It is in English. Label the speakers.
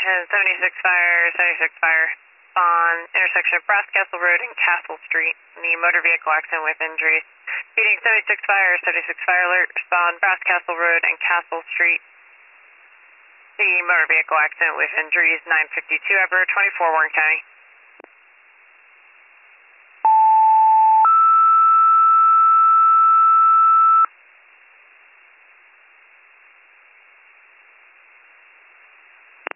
Speaker 1: 76 fire on intersection of Brass Castle Road and Castle Street in the motor vehicle accident with injuries. Speeding 76 fire alert on Brass Castle Road and Castle Street. The motor vehicle accident with injuries 952 Ever, 24 Warren County.